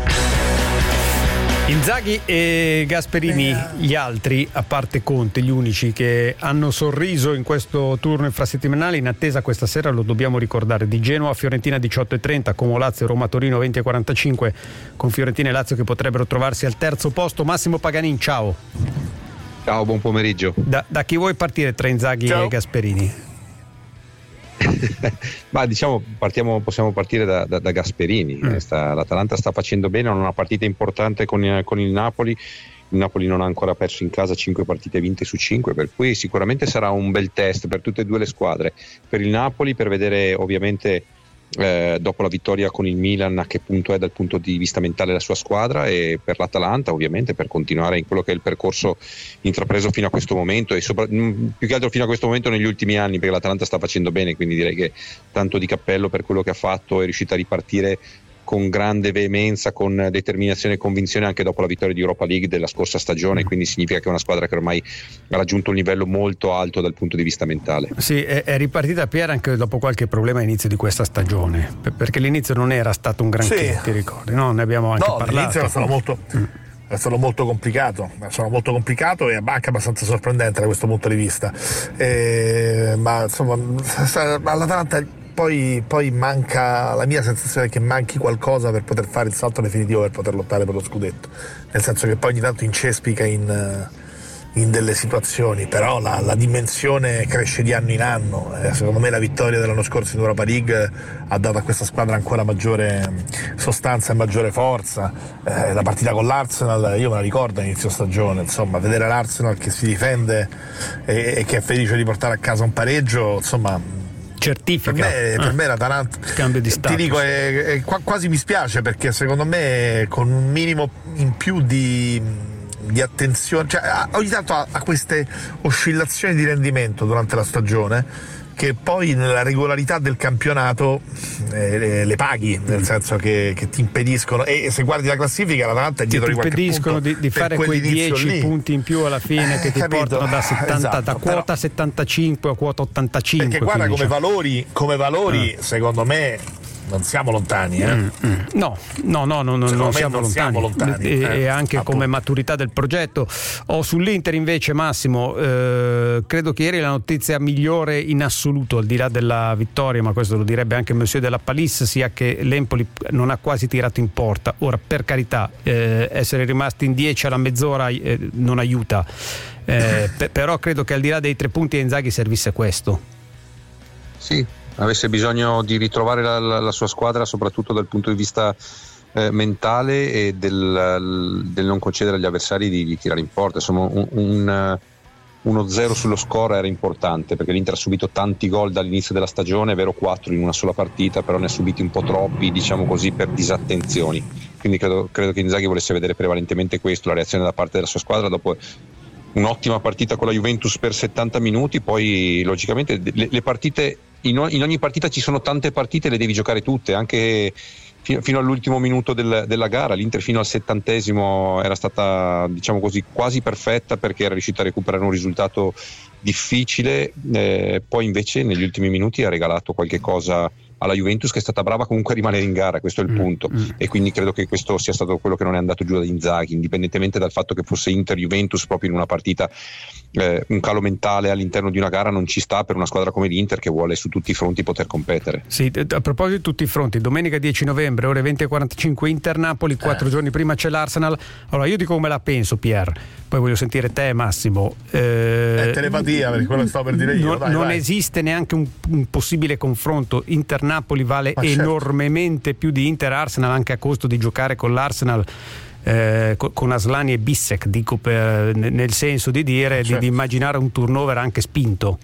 S6: Inzaghi e Gasperini, gli altri, a parte Conte, gli unici che hanno sorriso in questo turno infrasettimanale, in attesa questa sera, lo dobbiamo ricordare, di Genoa a Fiorentina diciotto e trenta, Como Lazio, Roma Torino venti e quarantacinque, con Fiorentina e Lazio che potrebbero trovarsi al terzo posto. Massimo Paganin, ciao.
S15: Ciao, buon pomeriggio.
S6: Da, da chi vuoi partire tra Inzaghi ciao. e Gasperini?
S15: Ma diciamo partiamo, possiamo partire da, da, da Gasperini. mm. sta, l'Atalanta sta facendo bene, ha una partita importante con, con il Napoli. Il Napoli non ha ancora perso in casa, cinque partite vinte su cinque, per cui sicuramente sarà un bel test per tutte e due le squadre, per il Napoli per vedere ovviamente eh, dopo la vittoria con il Milan a che punto è dal punto di vista mentale la sua squadra, e per l'Atalanta ovviamente per continuare in quello che è il percorso intrapreso fino a questo momento, e sopra, più che altro fino a questo momento negli ultimi anni, perché l'Atalanta sta facendo bene, quindi direi che tanto di cappello per quello che ha fatto, è riuscita a ripartire con grande veemenza, con determinazione e convinzione anche dopo la vittoria di Europa League della scorsa stagione, quindi significa che è una squadra che ormai ha raggiunto un livello molto alto dal punto di vista mentale.
S6: Sì, è, è ripartita Pier anche dopo qualche problema all'inizio di questa stagione, perché l'inizio non era stato un granché, sì. Ti ricordi? No, ne abbiamo anche
S8: no,
S6: parlato.
S8: L'inizio era stato molto, mm. è stato molto complicato, è stato molto complicato e anche abbastanza sorprendente da questo punto di vista. E, ma insomma, all'Atalanta Poi, poi manca, la mia sensazione è che manchi qualcosa per poter fare il salto definitivo, per poter lottare per lo scudetto, nel senso che poi ogni tanto incespica in, in delle situazioni, però la, la dimensione cresce di anno in anno. Eh, secondo me la vittoria dell'anno scorso in Europa League ha dato a questa squadra ancora maggiore sostanza e maggiore forza. Eh, la partita con l'Arsenal io me la ricordo all'inizio stagione, insomma, vedere l'Arsenal che si difende e, e che è felice di portare a casa un pareggio, insomma,
S6: certifica.
S8: Per me, per
S6: ah,
S8: me l'Atalanta,
S6: cambio di status.
S8: Ti dico, è, è, quasi mi spiace, perché secondo me con un minimo in più di, di attenzione, cioè ogni tanto ha, ha queste oscillazioni di rendimento durante la stagione che poi nella regolarità del campionato eh, le, le paghi, nel senso che, che ti impediscono, e se guardi la classifica l'Atalanta è dietro di qualche punto,
S6: ti impediscono di, di fare quei dieci lì. punti in più alla fine, eh, che ti capito? portano da, settanta, esatto, da quota però, settantacinque a quota ottantacinque,
S8: perché guarda come
S6: diciamo.
S8: valori, come valori ah. secondo me non siamo lontani, eh?
S6: mm, mm. no no no, no, no non, siamo,
S8: non
S6: lontani.
S8: siamo lontani
S6: e,
S8: eh,
S6: e anche appunto. Come maturità del progetto. Ho sull'Inter invece, Massimo, eh, credo che ieri la notizia migliore in assoluto, al di là della vittoria, ma questo lo direbbe anche Monsieur della Palisse, sia che l'Empoli non ha quasi tirato in porta. Ora, per carità, eh, essere rimasti in dieci alla mezz'ora eh, non aiuta, eh, p- però credo che al di là dei tre punti a Inzaghi servisse questo.
S15: Sì, avesse bisogno di ritrovare la, la, la sua squadra, soprattutto dal punto di vista eh, mentale, e del, del non concedere agli avversari di, di tirare in porta. Insomma, un, un, uno zero sullo score era importante, perché l'Inter ha subito tanti gol dall'inizio della stagione, è vero quattro in una sola partita, però ne ha subiti un po' troppi, diciamo così, per disattenzioni. Quindi credo, credo che Inzaghi volesse vedere prevalentemente questo, la reazione da parte della sua squadra dopo un'ottima partita con la Juventus per settanta minuti. Poi logicamente le, le partite, in, o, in ogni partita ci sono tante partite, le devi giocare tutte, anche fino, fino all'ultimo minuto del, della gara. L'Inter fino al settantesimo era stata, diciamo così, quasi perfetta, perché era riuscita a recuperare un risultato difficile, eh, poi invece negli ultimi minuti ha regalato qualche cosa alla Juventus, che è stata brava comunque a rimanere in gara, questo è il mm, punto mm. e quindi credo che questo sia stato quello che non è andato giù da Inzaghi, indipendentemente dal fatto che fosse Inter-Juventus. Proprio in una partita eh, un calo mentale all'interno di una gara non ci sta per una squadra come l'Inter, che vuole su tutti i fronti poter competere.
S6: Sì, a proposito di tutti i fronti, domenica dieci novembre ore venti e quarantacinque Inter-Napoli, quattro eh. giorni prima c'è l'Arsenal. Allora io dico come la penso, Pier, poi voglio sentire te, Massimo.
S8: Eh, è telepatia, perché quello che stavo per dire io.
S6: Non,
S8: dai,
S6: non
S8: vai.
S6: esiste neanche un, un possibile confronto. Inter-Napoli vale Ma enormemente certo. più di Inter-Arsenal, anche a costo di giocare con l'Arsenal eh, con Aslani e Bissek, dico per, nel senso di dire certo. di, di immaginare un turnover anche spinto.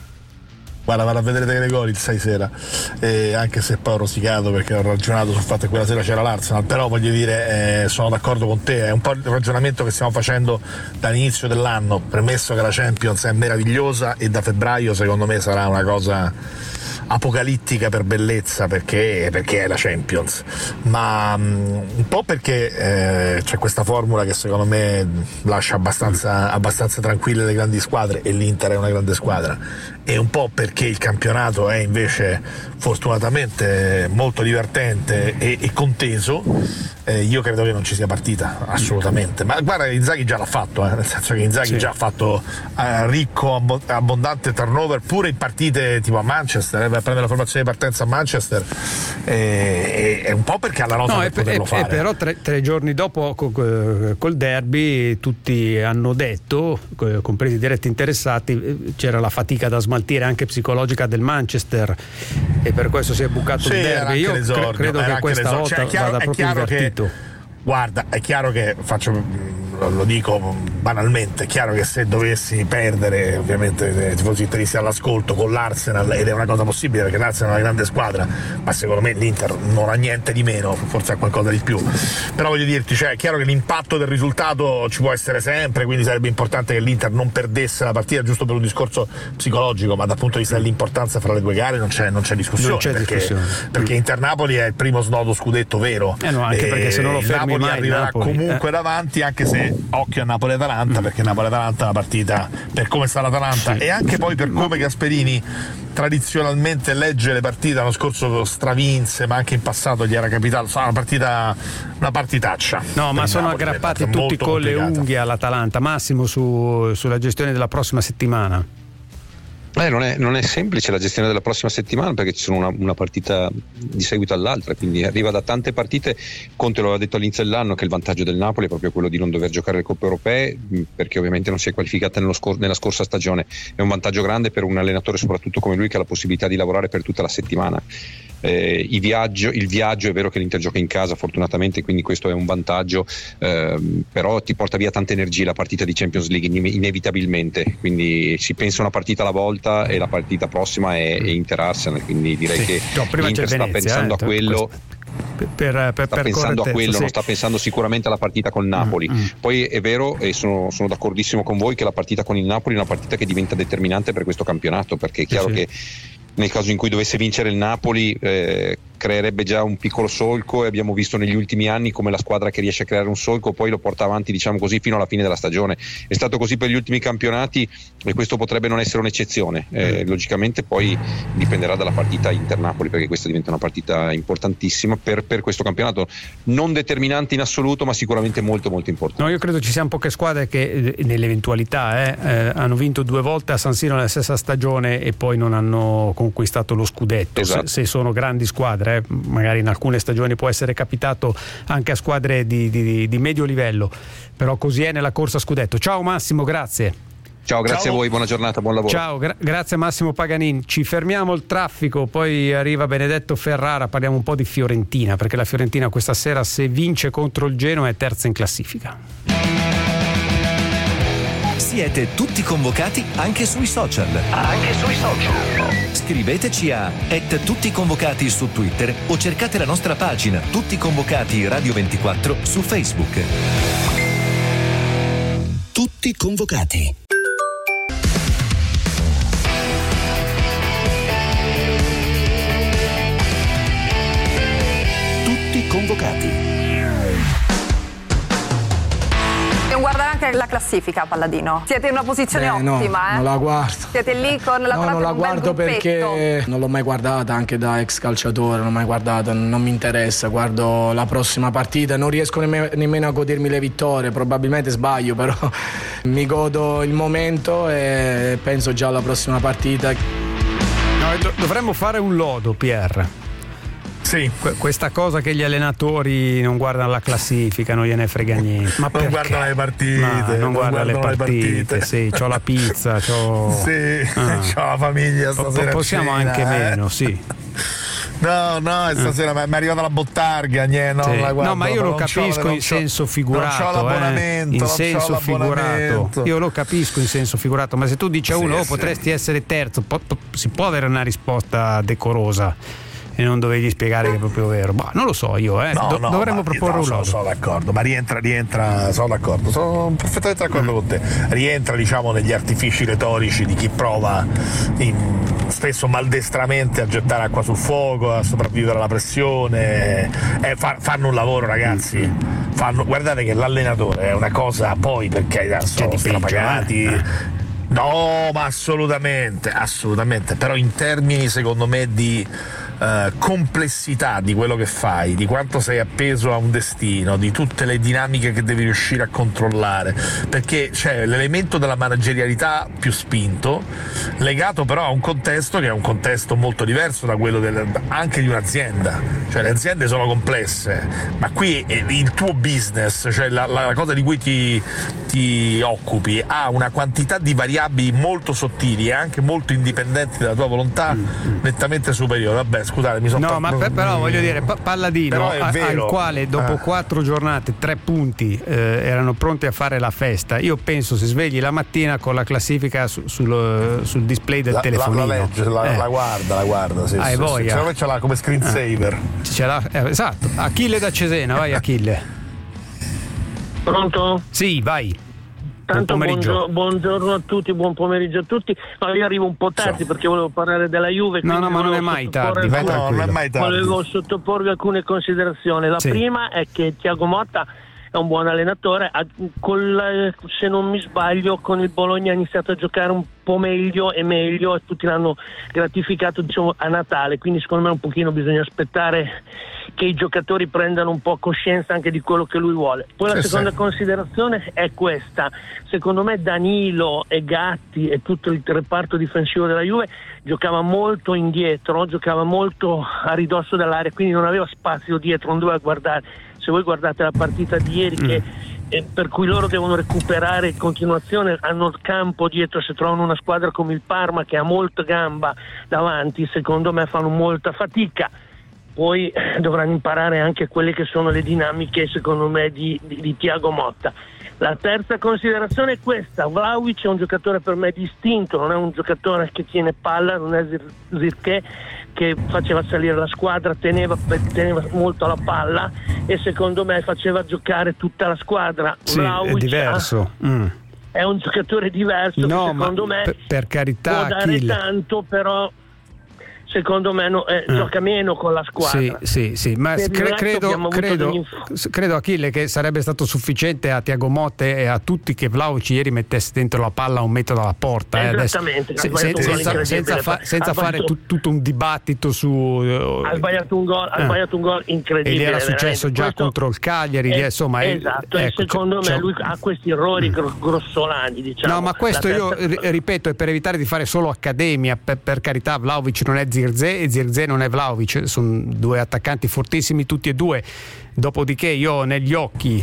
S8: Guarda, vado a vedere dei Gregori il sei sera, eh, anche se poi ho rosicato, perché ho ragionato sul fatto che quella sera c'era l'Arsenal, però voglio dire, eh, sono d'accordo con te, è un po' il ragionamento che stiamo facendo dall'inizio dell'anno, premesso che la Champions è meravigliosa e da febbraio secondo me sarà una cosa apocalittica per bellezza, perché, perché è la Champions, ma um, un po' perché eh, c'è questa formula che secondo me lascia abbastanza, abbastanza tranquille le grandi squadre, e l'Inter è una grande squadra, e un po' perché il campionato è invece fortunatamente molto divertente e, e conteso. Eh, io credo che non ci sia partita, assolutamente, ma guarda, Inzaghi già l'ha fatto, eh, nel senso che Inzaghi sì. già ha fatto eh, ricco, abbondante turnover pure in partite tipo a Manchester, eh, per prendere la formazione di partenza a Manchester, eh, è un po' perché ha la rosa
S6: no,
S8: per
S6: e,
S8: poterlo
S6: e,
S8: fare.
S6: E però tre, tre giorni dopo col, col derby tutti hanno detto, compresi i diretti interessati, c'era la fatica da smaltire anche psicologica del Manchester, e per questo si è bucato
S8: sì,
S6: il derby. Io cre- credo che questa volta
S8: cioè, chiaro,
S6: vada proprio invertito.
S8: Che, guarda, è chiaro che faccio lo dico banalmente, è chiaro che se dovessi perdere, ovviamente i tifosi interisti all'ascolto con l'Arsenal, ed è una cosa possibile perché l'Arsenal è una grande squadra, ma secondo me l'Inter non ha niente di meno, forse ha qualcosa di più, però voglio dirti, cioè, è chiaro che l'impatto del risultato ci può essere sempre, quindi sarebbe importante che l'Inter non perdesse la partita, giusto per un discorso psicologico, ma dal punto di vista dell'importanza fra le due gare non c'è, non c'è discussione,
S6: non c'è
S8: perché,
S6: discussione.
S8: perché Inter-Napoli è il primo snodo scudetto vero,
S6: eh no, anche perché se non lo
S8: il
S6: fermi
S8: Napoli
S6: mai,
S8: arriverà
S6: Napoli,
S8: comunque
S6: eh.
S8: davanti, anche se occhio a Napoli-Atalanta, perché Napoli-Atalanta è una partita, per come sta l'Atalanta
S6: sì.
S8: e anche poi per come Gasperini tradizionalmente legge le partite, l'anno scorso stravinse, ma anche in passato gli era capitato, una partita, una partitaccia.
S6: No, ma sono
S8: Napoli,
S6: aggrappati
S8: è
S6: tutti con le
S8: complicata.
S6: unghie all'Atalanta. Massimo, su, sulla gestione della prossima settimana.
S15: Eh, non, è, non è semplice la gestione della prossima settimana, perché ci sono una, una partita di seguito all'altra, quindi arriva da tante partite. Conte lo aveva detto all'inizio dell'anno che il vantaggio del Napoli è proprio quello di non dover giocare le Coppe Europee, perché ovviamente non si è qualificata nello scor- nella scorsa stagione. È un vantaggio grande per un allenatore soprattutto come lui, che ha la possibilità di lavorare per tutta la settimana. Eh, i viaggio, il viaggio è vero che l'Inter gioca in casa fortunatamente, quindi questo è un vantaggio, ehm, però ti porta via tante energie la partita di Champions League inevitabilmente, quindi si pensa una partita alla volta e la partita prossima è, è Inter-Arsenal, quindi direi sì. che
S6: no,
S15: l'Inter sta
S6: Venezia,
S15: pensando
S6: eh,
S15: a quello
S6: per, per, per,
S15: sta
S6: per
S15: pensando a quello,
S6: sì.
S15: non sta pensando sicuramente alla partita col Napoli. Mm, mm. Poi è vero, e sono, sono d'accordissimo con voi, che la partita con il Napoli è una partita che diventa determinante per questo campionato, perché è chiaro sì, che nel caso in cui dovesse vincere il Napoli eh, creerebbe già un piccolo solco, e abbiamo visto negli ultimi anni come la squadra che riesce a creare un solco poi lo porta avanti, diciamo così, fino alla fine della stagione. È stato così per gli ultimi campionati e questo potrebbe non essere un'eccezione. Eh, logicamente poi dipenderà dalla partita Inter-Napoli, perché questa diventa una partita importantissima per, per questo campionato, non determinante in assoluto, ma sicuramente molto molto importante.
S6: No, io credo ci siano poche squadre che nell'eventualità eh, eh, hanno vinto due volte a San Siro nella stessa stagione e poi non hanno conquistato lo scudetto.
S15: Esatto.
S6: se, se sono grandi squadre, eh, magari in alcune stagioni può essere capitato anche a squadre di, di, di medio livello, però così è nella corsa scudetto. Ciao Massimo, grazie.
S15: Ciao, grazie
S8: Ciao.
S15: a voi, buona giornata, buon lavoro.
S6: Ciao, gra- grazie Massimo Paganin. Ci fermiamo il traffico, poi arriva Benedetto Ferrara, parliamo un po' di Fiorentina, perché la Fiorentina questa sera, se vince contro il Genoa, è terza in classifica.
S2: Siete tutti convocati anche sui social.
S13: Anche sui social.
S2: Scriveteci a et tutti convocati su Twitter o cercate la nostra pagina Tutti Convocati Radio ventiquattro su Facebook. Tutti convocati. Tutti convocati.
S16: Guardare anche la classifica, Palladino. Siete in una posizione
S14: Beh,
S16: ottima,
S14: no,
S16: eh?
S14: non la guardo.
S16: Siete lì con la
S14: No, non la guardo perché non l'ho mai guardata, anche da ex calciatore, non l'ho mai guardata, non mi interessa. Guardo la prossima partita, non riesco nemmeno, nemmeno a godermi le vittorie, probabilmente sbaglio, però mi godo il momento e penso già alla prossima partita.
S6: No, do- dovremmo fare un lodo, Pier.
S8: Sì.
S6: Que- questa cosa che gli allenatori non guardano la classifica, non gliene frega niente. Ma
S8: non
S6: perché?
S8: guardano le partite,
S6: Ma non,
S8: non
S6: guarda le
S8: guardano
S6: partite,
S8: le partite.
S6: sì, c'ho la pizza, c'ho
S8: Sì,
S6: Ah.
S8: c'ho la famiglia stasera.
S6: Po- possiamo
S8: a cena,
S6: anche
S8: eh.
S6: meno, sì.
S8: No, no, stasera mi è arrivata la bottarga, niente, no,
S6: Sì.
S8: non la guardo,
S6: No, ma io lo
S8: non c'ho-
S6: capisco
S8: non
S6: in
S8: c'ho-
S6: senso figurato,
S8: non c'ho l'abbonamento,
S6: eh. in
S8: non c'ho
S6: senso figurato.
S8: l'abbonamento.
S6: Io lo capisco in senso figurato, ma se tu dici a
S8: Sì,
S6: uno oh,
S8: sì.
S6: potresti essere terzo, po- po- si può avere una risposta decorosa e non dovevi spiegare che è proprio vero. Bah, non lo so io, eh.
S8: No,
S6: Do-
S8: no,
S6: dovremmo
S8: ma-
S6: proporre
S8: no,
S6: un
S8: sono,
S6: lodo.
S8: sono d'accordo, ma rientra, rientra, sono d'accordo, sono perfettamente d'accordo con te. Rientra, diciamo, negli artifici retorici di chi prova in, spesso maldestramente a gettare acqua sul fuoco, a sopravvivere alla pressione. Eh, fa, fanno un lavoro, ragazzi. Fanno, guardate che l'allenatore è una cosa, poi perché sono strapagati.
S6: eh.
S8: No, ma assolutamente, assolutamente. Però in termini, secondo me, di Uh, complessità di quello che fai, di quanto sei appeso a un destino, di tutte le dinamiche che devi riuscire a controllare, perché c'è l'elemento della managerialità più spinto, legato però a un contesto che è un contesto molto diverso da quello del, anche di un'azienda. Cioè le aziende sono complesse, ma qui il tuo business, cioè la, la cosa di cui ti, ti occupi, ha una quantità di variabili molto sottili e anche molto indipendenti dalla tua volontà, nettamente superiore. Vabbè, scusate, mi sono
S6: No, ma per, però voglio dire, Palladino, a, al quale dopo ah. quattro giornate, tre punti, eh, erano pronti a fare la festa. Io penso si svegli la mattina con la classifica su, sul, sul display del
S8: la,
S6: telefonino.
S8: La, la, legge, la, eh. la guarda, la guarda. Sì,
S6: Hai
S8: sì,
S6: voglia.
S8: Secondo me ce l'ha come screensaver.
S6: Eh. Ce l'ha, eh, esatto. Achille da Cesena, vai Achille.
S17: Pronto?
S6: Sì, vai.
S17: Tanto
S6: buon
S17: buongiorno, buongiorno a tutti, buon pomeriggio a tutti. No, io arrivo un po' tardi so. perché volevo parlare della Juve.
S6: No, no, ma non è mai tardi, vai
S8: no, non è mai tardi.
S17: Volevo sottoporvi alcune considerazioni. La
S6: sì.
S17: prima è che Thiago Motta è un buon allenatore, con, se non mi sbaglio con il Bologna ha iniziato a giocare un po' meglio e meglio e tutti l'hanno gratificato, diciamo, a Natale, quindi secondo me un pochino bisogna aspettare che i giocatori prendano un po' coscienza anche di quello che lui vuole. Poi la
S8: sì,
S17: seconda
S8: sì.
S17: considerazione è questa: secondo me Danilo e Gatti e tutto il reparto difensivo della Juve giocava molto indietro, giocava molto a ridosso dell'area, quindi non aveva spazio dietro, non doveva guardare. Se voi guardate la partita di ieri che, eh, per cui loro devono recuperare in continuazione, hanno il campo dietro, se trovano una squadra come il Parma che ha molta gamba davanti, secondo me fanno molta fatica. Poi eh, dovranno imparare anche quelle che sono le dinamiche, secondo me, di, di, di Thiago Motta. La terza considerazione è questa: Vlahovic è un giocatore per me distinto, non è un giocatore che tiene palla, non è Zirkzee che faceva salire la squadra, teneva, teneva molto la palla e secondo me faceva giocare tutta la squadra.
S6: Sì, Vlahovic è diverso. Ha, mm.
S17: È un giocatore diverso,
S6: no,
S17: che secondo
S6: ma
S17: me
S6: per, per carità,
S17: può dare
S6: Achille.
S17: tanto, però secondo me no, eh,
S6: eh.
S17: gioca meno con la squadra.
S6: Sì, sì, sì, ma cre- credo, credo,
S17: degli...
S6: credo Achille che sarebbe stato sufficiente a Thiago Motta e a tutti che Vlahovic ieri mettesse dentro la palla a un metro dalla porta. Eh,
S17: Esattamente,
S6: adesso, se, senza, senza, fa, senza fare tu, tutto un dibattito su... Uh,
S17: ha sbagliato un gol, ha
S6: eh.
S17: sbagliato un gol incredibile.
S6: E gli era successo già
S17: questo
S6: contro il Cagliari,
S17: è,
S6: insomma...
S17: Esatto,
S6: ecco,
S17: e secondo
S6: cioè,
S17: me lui ha questi errori mm. grossolani, diciamo.
S6: No, ma questo io
S17: terza...
S6: ripeto, è per evitare di fare solo accademia, per, per carità, Vlahovic non è Zirkzee e Zirkzee non è Vlahovic, sono due attaccanti fortissimi tutti e due. Dopodiché io ho negli occhi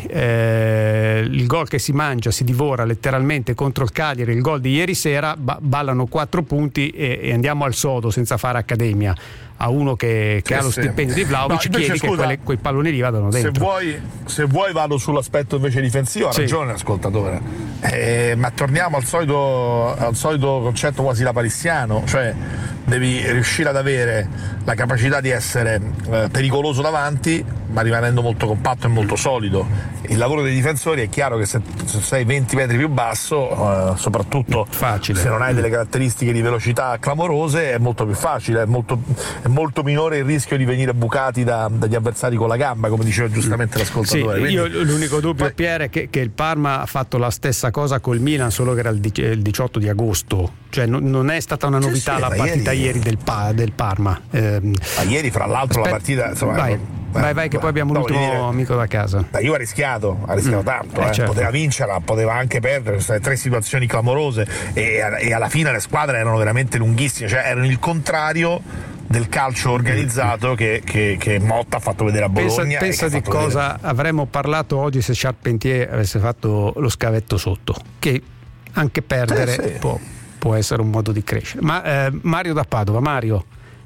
S6: eh, il gol che si mangia, si divora letteralmente contro il Cagliari, il gol di ieri sera, ba- ballano quattro punti e, e andiamo al sodo senza fare accademia. A uno che, che
S8: sì,
S6: ha lo
S8: sì.
S6: stipendio di Vlahovic,
S8: no,
S6: chiedi
S8: scusa,
S6: che quelle, quei palloni lì vadano dentro.
S8: Se vuoi, se vuoi vado sull'aspetto invece difensivo, ha
S6: sì.
S8: ragione ascoltatore, eh, ma torniamo al solito, al solito concetto quasi lapalissiano, cioè devi riuscire ad avere la capacità di essere eh, pericoloso davanti ma rimanendo molto compatto e molto solido. Il lavoro dei difensori è chiaro che se, se sei venti metri più basso, eh, soprattutto
S6: facile.
S8: Se non hai delle caratteristiche di velocità clamorose, è molto più facile, è molto, è molto minore il rischio di venire bucati da, dagli avversari con la gamba, come diceva giustamente l'ascoltatore.
S6: Sì,
S8: Quindi,
S6: io l'unico dubbio,
S8: poi,
S6: Pierre, è che, che il Parma ha fatto la stessa cosa col Milan, solo che era il, il diciotto di agosto, cioè non, non è stata una novità sì, sì, la partita ieri, ieri del, pa, del Parma. Eh,
S8: ma ieri fra l'altro aspetta, la partita insomma,
S6: vai,
S8: non,
S6: vai, vai che poi abbiamo l'ultimo dire, amico da casa.
S8: La Juve ha rischiato, ha rischiato mm, tanto, eh, eh, certo. Poteva vincerla, poteva anche perdere, sono state tre situazioni clamorose e, e alla fine le squadre erano veramente lunghissime, cioè erano il contrario del calcio organizzato che, che, che Motta ha fatto vedere a Bologna.
S6: Pensa, pensa di cosa vedere. Avremmo parlato oggi se Charpentier avesse fatto lo scavetto sotto, che anche perdere eh, sì. può, può essere un modo di crescere. Ma eh, Mario da Padova, Mario.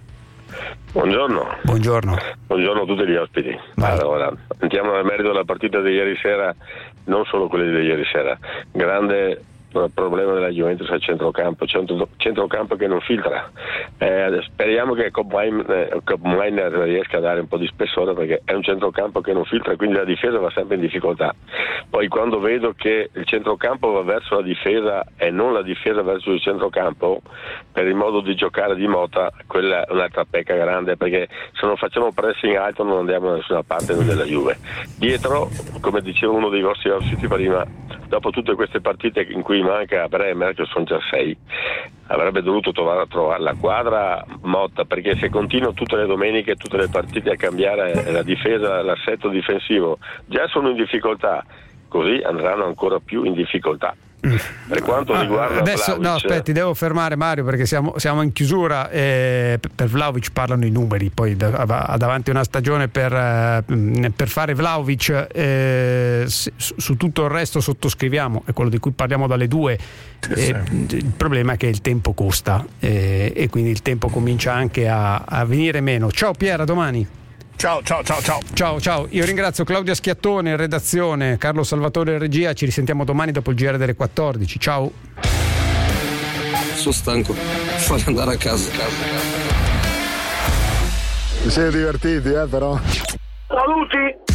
S18: Buongiorno.
S6: Buongiorno.
S18: Buongiorno a tutti gli ospiti.
S6: Vai.
S18: Allora, entriamo nel merito della partita di ieri sera, non solo quella di ieri sera. Grande problema della Juventus al centrocampo, centro, centrocampo che non filtra. Eh, speriamo che Kopp-Miner riesca a dare un po' di spessore, perché è un centrocampo che non filtra e quindi la difesa va sempre in difficoltà. Poi quando vedo che il centrocampo va verso la difesa e non la difesa verso il centrocampo, per il modo di giocare di Motta, quella è un'altra pecca grande, perché se non facciamo pressing alto non andiamo da nessuna parte noi della Juve. Dietro, come diceva uno dei vostri ospiti prima, dopo tutte queste partite in cui manca Bremer, che sono già sei, avrebbe dovuto trovare, trovare la quadra Motta, perché se continua tutte le domeniche, tutte le partite a cambiare la difesa, l'assetto difensivo, già sono in difficoltà così andranno ancora più in difficoltà. Per quanto riguarda
S6: adesso
S18: Vlahovic,
S6: no aspetti, devo fermare Mario perché siamo, siamo in chiusura. eh, per Vlahovic parlano i numeri, poi da, ha davanti una stagione per, eh, per fare Vlahovic, eh, su, su tutto il resto sottoscriviamo, è quello di cui parliamo dalle due. eh, il problema è che il tempo costa, eh, e quindi il tempo comincia anche a, a venire meno. Ciao Pier, a domani.
S8: Ciao, ciao, ciao, ciao.
S6: Ciao, ciao. Io ringrazio Claudia Schiattone in redazione, Carlo Salvatore in regia. Ci risentiamo domani dopo il G R delle quattordici. Ciao.
S19: Sono stanco. Fai andare a casa.
S3: Vi siete divertiti, eh, però?
S17: Saluti!